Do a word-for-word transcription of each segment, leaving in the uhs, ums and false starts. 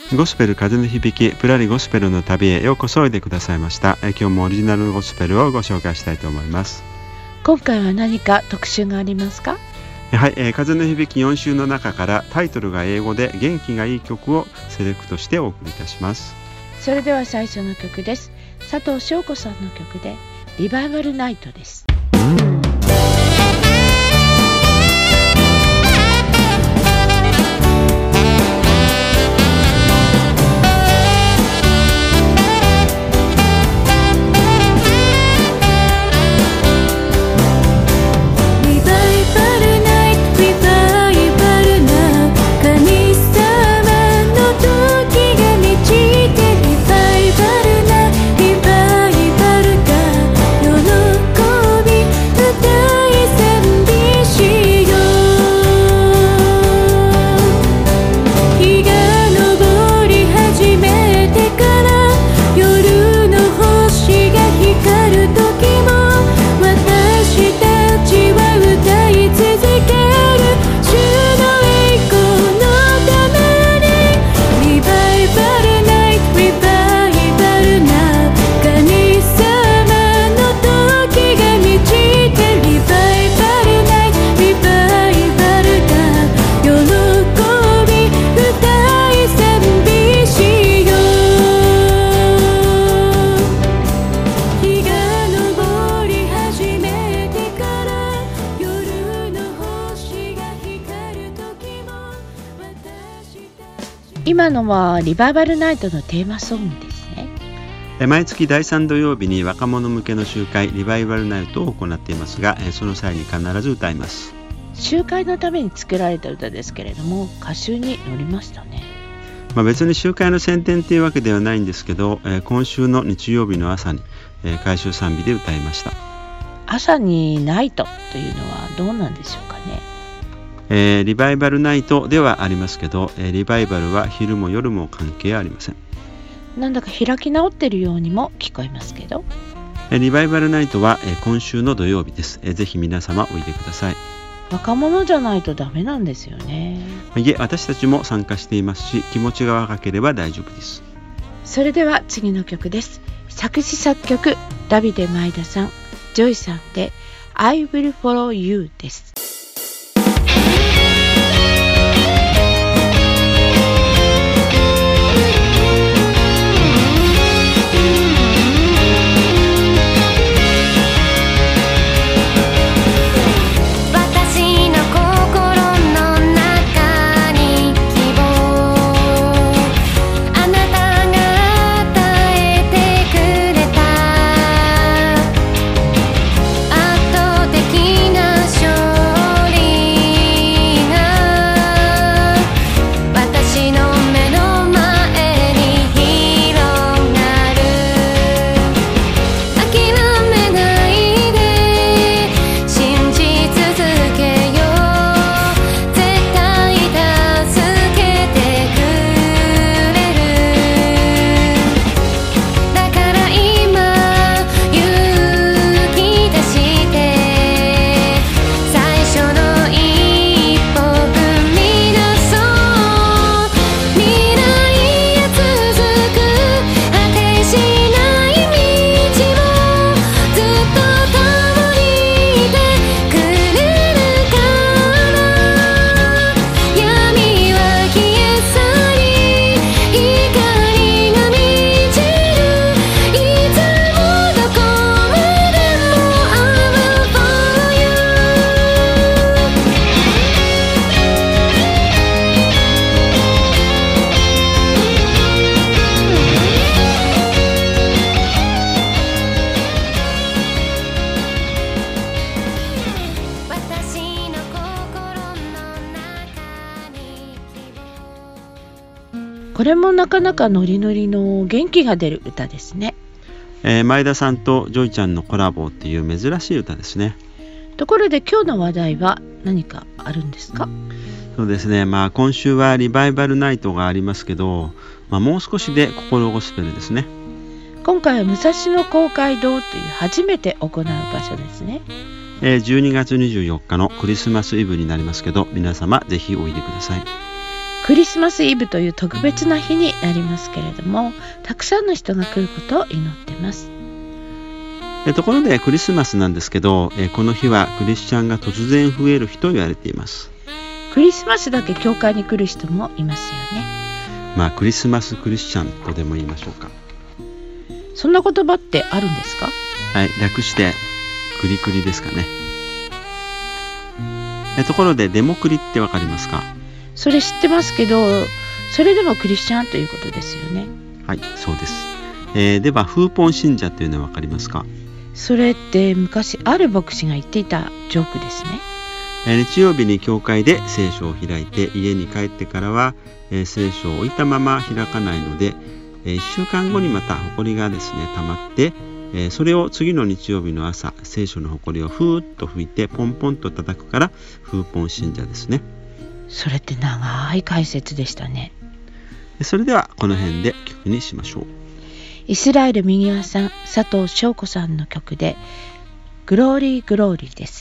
ゴスペル風の響き、プラリゴスペルの旅へようこそおいでくださいました。え今日もオリジナルゴスペルをご紹介したいと思います。 今回は何か特集がありますか？ はい、えー、風の響きよん週の中からタイトルが英語で元気がいい曲をセレクトしてお送りいたします。 それでは最初の曲です。佐藤翔子さんの曲でリバイバルナイトです。今のはリバイバルナイトのテーマソングですね。 毎月だいさん土曜日に若者向けの集会リバイバルナイトを行っていますが、その際に必ず歌います。 集会のために作られた歌ですけれども、歌集に載りましたね。 まあ、別に集会の宣伝というわけではないんですけど、今週の日曜日の朝に改修賛美で歌いました。 朝にナイトというのはどうなんでしょうかね。 えー、リバイバルナイトではありますけど、えー、リバイバルは昼も夜も関係ありません。 なんだか開き直っているようにも聞こえますけど、 えー、リバイバルナイトは、えー、今週の土曜日です。えー、ぜひ皆様おいでください。 若者じゃないとダメなんですよね。 いえ、私たちも参加していますし、気持ちが若ければ大丈夫です。 それでは次の曲です。作詞作曲ダビデ前田さん、ジョイさんで I will follow you です。これもなかなかノリノリの元気が出る歌ですね。 えー、前田さんとジョイちゃんのコラボっていう珍しい歌ですね。 ところで今日の話題は何かあるんですか？ そうですね、まあ、今週はリバイバルナイトがありますけど、まあ、もう少しで心ゴスペルですね。 今回は武蔵野公会堂という初めて行う場所ですね。 えー、じゅうにがつにじゅうよっかのクリスマスイブになりますけど、皆様ぜひおいでください。 クリスマスイブという特別な日になりますけれども、たくさんの人が来ることを祈っています。 えところでクリスマスなんですけど、えこの日はクリスチャンが突然増える日と言われています。 クリスマスだけ教会に来る人もいますよね。 まあクリスマスクリスチャンとでも言いましょうか。 そんな言葉ってあるんですか？ はい、略してクリクリですかね。えところでデモクリってわかりますか？ それ知ってますけど、それでもクリスチャンということですよね。 はい、そうです。えー、ではフーポン信者というのはわかりますか？ それって昔ある牧師が言っていたジョークですね。 えー、日曜日に教会で聖書を開いて家に帰ってからは、えー、聖書を置いたまま開かないので、えー、いっしゅうかんごにまた埃がですね溜まって、えー、それを次の日曜日の朝聖書の埃をふーっと拭いてポンポンと叩くからフーポン信者ですね。 それって長い解説でしたね。 それではこの辺で曲にしましょう。 イスラエル右輪さん、佐藤翔子さんの曲でグローリーグローリーです。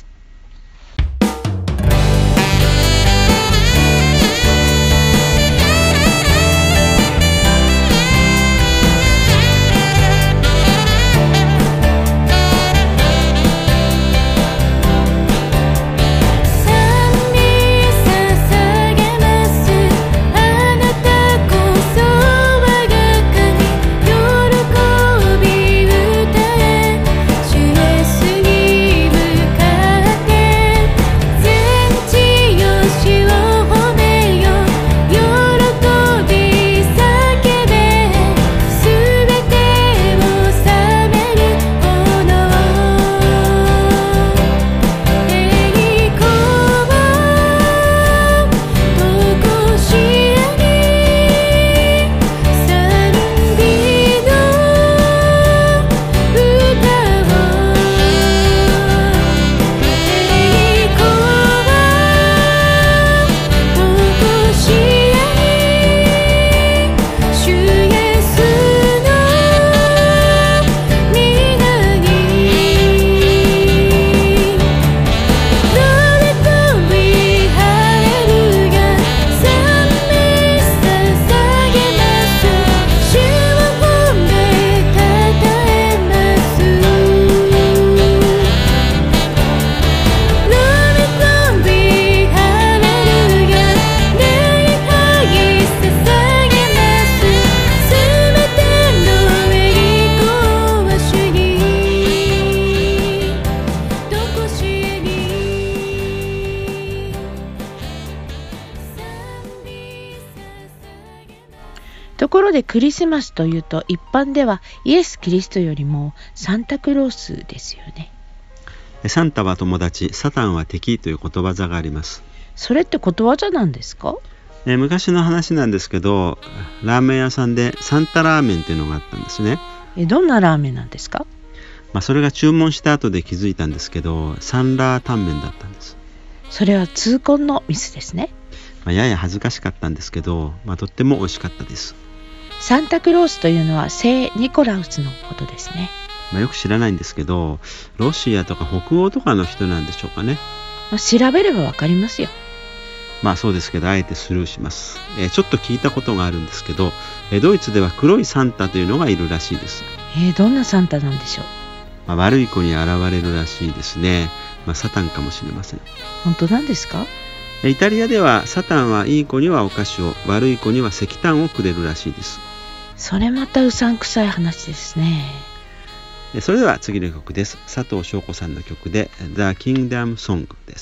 ところでクリスマスというと一般ではイエス・キリストよりもサンタクロースですよね。 サンタは友達、サタンは敵ということわざがあります。 それってことわざなんですか？ え昔の話なんですけど、ラーメン屋さんでサンタラーメンっていうのがあったんですね。 えどんなラーメンなんですか？ まあ、それが注文した後で気づいたんですけど、サンラータンメンだったんです。 それは痛恨のミスですね。 まあ、やや恥ずかしかったんですけど、まあ、とっても美味しかったです。 サンタクロースというのは聖ニコラウスのことですね。 まあ、よく知らないんですけど、ロシアとか北欧とかの人なんでしょうかね。 まあ、調べればわかりますよ。 まあそうですけど、あえてスルーします。えー、ちょっと聞いたことがあるんですけど、えー、ドイツでは黒いサンタというのがいるらしいです。 えー、どんなサンタなんでしょう？ まあ、悪い子に現れるらしいですね。まあ、サタンかもしれません。 本当なんですか？ イタリアではサタンはいい子にはお菓子を、悪い子には石炭をくれるらしいです。 それまたうさんくさい話ですね。 それでは次の曲です。佐藤翔子さんの曲で The Kingdom Song です。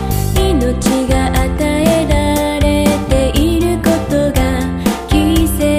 命が与えられていることが奇跡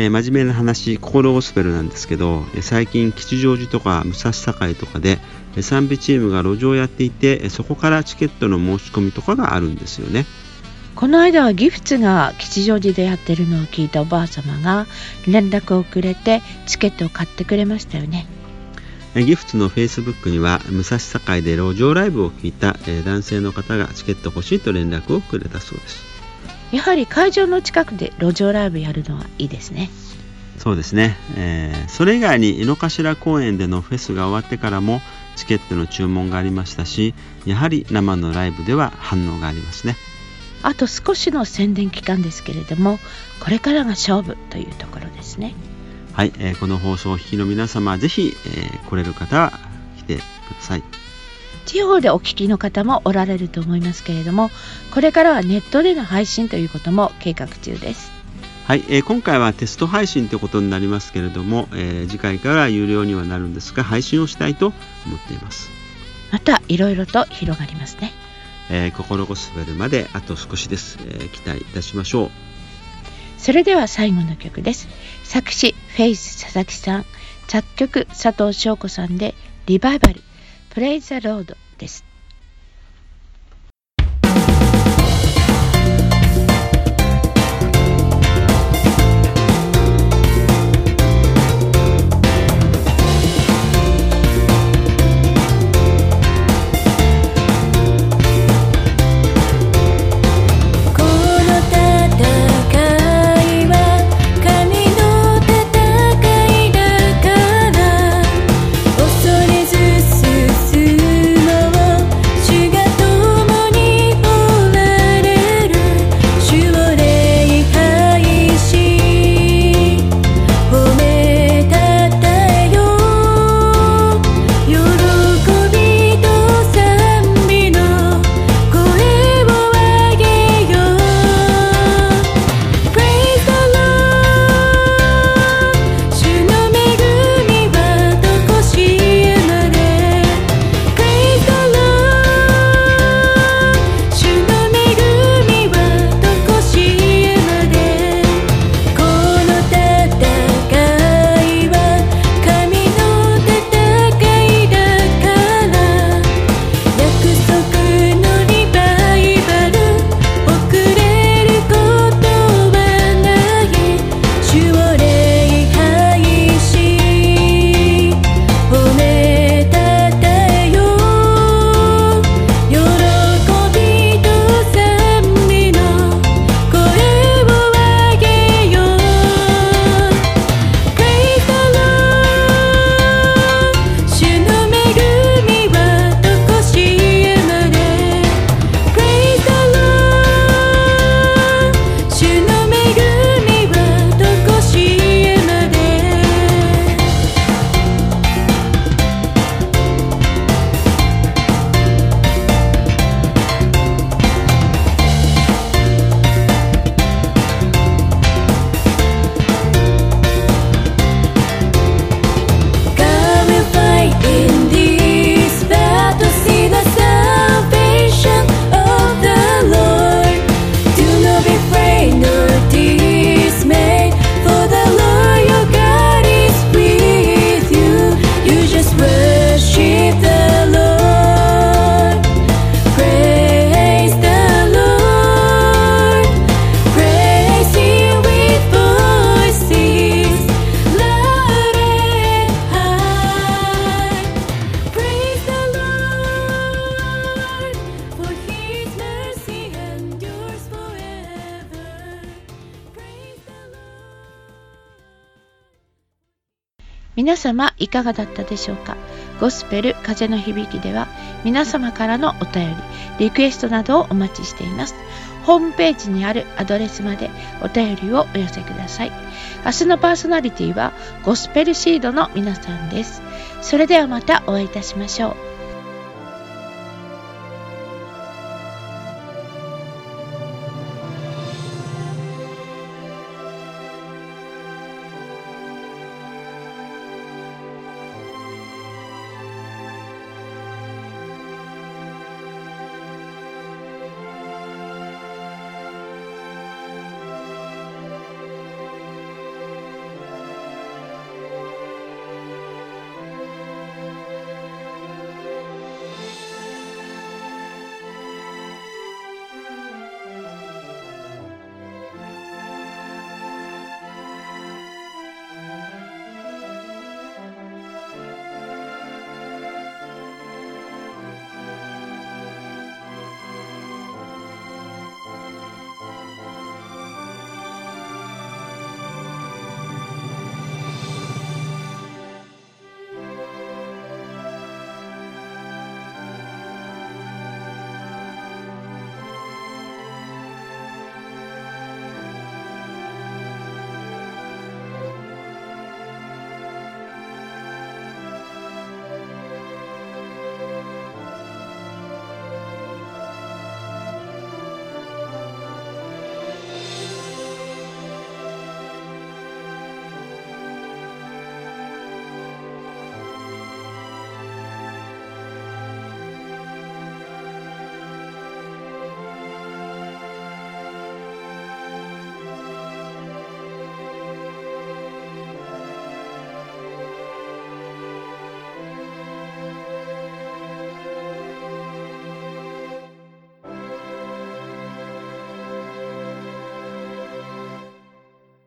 えー、真面目な話、心ゴスペルなんですけど、最近吉祥寺とか武蔵境とかで賛美チームが路上をやっていて、そこからチケットの申し込みとかがあるんですよね。 この間はギフツが吉祥寺でやってるのを聞いたおばあ様が連絡をくれてチケットを買ってくれましたよね。 ギフツのフェイスブックには武蔵境で路上ライブを聞いた男性の方がチケット欲しいと連絡をくれたそうです。 やはり会場の近くで路上ライブやるのはいいですね。 そうですね、えー、それ以外に井の頭公園でのフェスが終わってからもチケットの注文がありましたし、やはり生のライブでは反応がありますね。 あと少しの宣伝期間ですけれども、これからが勝負というところですね。 はい、えー、この放送をお聞きの皆様、ぜひ、えー、来れる方は来てください。 地方でお聞きの方もおられると思いますけれども、これからはネットでの配信ということも計画中です。 はい、えー、今回はテスト配信ということになりますけれども、えー、次回から有料にはなるんですが、配信をしたいと思っています。 またいろいろと広がりますね。 えー、心ゴスペルまであと少しです、えー、期待いたしましょう。 それでは最後の曲です。作詞フェイス佐々木さん、作曲佐藤翔子さんでリバイバルプレイザロードです。皆様いかがだったでしょうか。ゴスペル風の響きでは皆様からのお便り、リクエストなどをお待ちしています。ホームページにあるアドレスまでお便りをお寄せください。明日のパーソナリティはゴスペルシードの皆さんです。それではまたお会いいたしましょう。